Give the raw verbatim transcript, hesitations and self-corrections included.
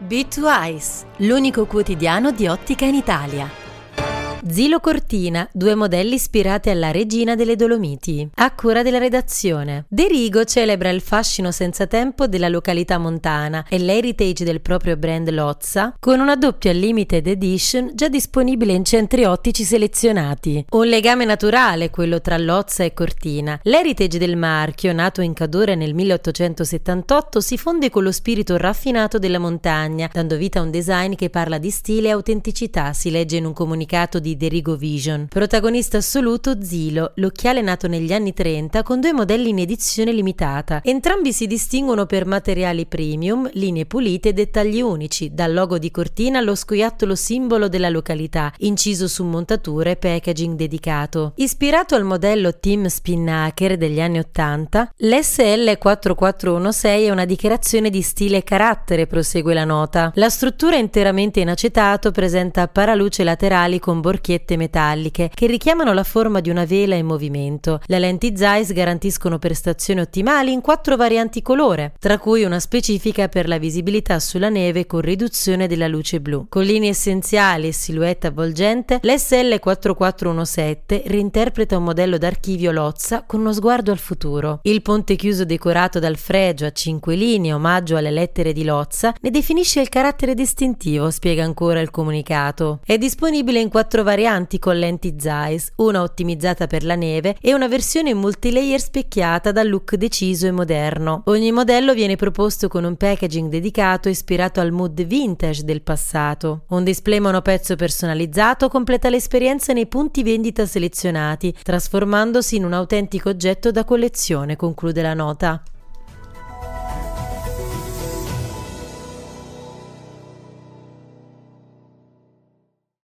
Be to Eyes, l'unico quotidiano di ottica in Italia. Zilo Cortina, due modelli ispirati alla regina delle Dolomiti, a cura della redazione. De Rigo celebra il fascino senza tempo della località montana e l'heritage del proprio brand Lozza con una doppia limited edition già disponibile in centri ottici selezionati. Un legame naturale quello tra Lozza e Cortina. L'heritage del marchio, nato in Cadore nel milleottocentosettantotto, si fonde con lo spirito raffinato della montagna, dando vita a un design che parla di stile e autenticità, si legge in un comunicato di De Rigo Vision. Protagonista assoluto Zilo, l'occhiale nato negli anni trenta con due modelli in edizione limitata. Entrambi si distinguono per materiali premium, linee pulite e dettagli unici, dal logo di Cortina allo scoiattolo simbolo della località, inciso su montature e packaging dedicato. Ispirato al modello Team Spinnaker degli anni ottanta, l'S L quattroquattrocentosei è una dichiarazione di stile e carattere, prosegue la nota. La struttura interamente in acetato presenta paraluce laterali con borchie metalliche che richiamano la forma di una vela in movimento. Le lenti Zeiss garantiscono prestazioni ottimali in quattro varianti colore, tra cui una specifica per la visibilità sulla neve con riduzione della luce blu. Con linee essenziali e silhouette avvolgente, l'S L quattroquattrocentosette reinterpreta un modello d'archivio Lozza con uno sguardo al futuro. Il ponte chiuso decorato dal fregio a cinque linee, omaggio alle lettere di Lozza, ne definisce il carattere distintivo, spiega ancora il comunicato. È disponibile in quattro varianti con lenti Zeiss, una ottimizzata per la neve e una versione multilayer specchiata dal look deciso e moderno. Ogni modello viene proposto con un packaging dedicato ispirato al mood vintage del passato. Un display monopezzo personalizzato completa l'esperienza nei punti vendita selezionati, trasformandosi in un autentico oggetto da collezione, conclude la nota.